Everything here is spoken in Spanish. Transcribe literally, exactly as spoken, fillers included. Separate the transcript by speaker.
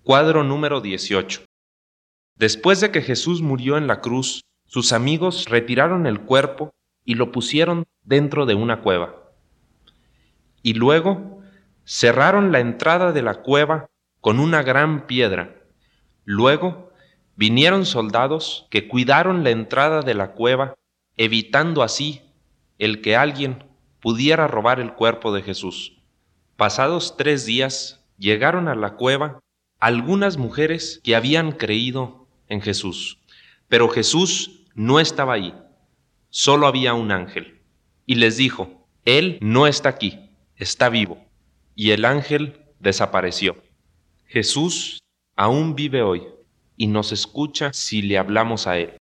Speaker 1: Cuadro número dieciocho. Después de que Jesús murió en la cruz, sus amigos retiraron el cuerpo y lo pusieron dentro de una cueva. Y luego cerraron la entrada de la cueva con una gran piedra. Luego vinieron soldados que cuidaron la entrada de la cueva, evitando así el que alguien pudiera robar el cuerpo de Jesús. Pasados tres días, llegaron a la cueva algunas mujeres que habían creído en Jesús. Pero Jesús no estaba ahí, solo había un ángel. Y les dijo: Él no está aquí, está vivo. Y el ángel desapareció. Jesús aún vive hoy y nos escucha si le hablamos a Él.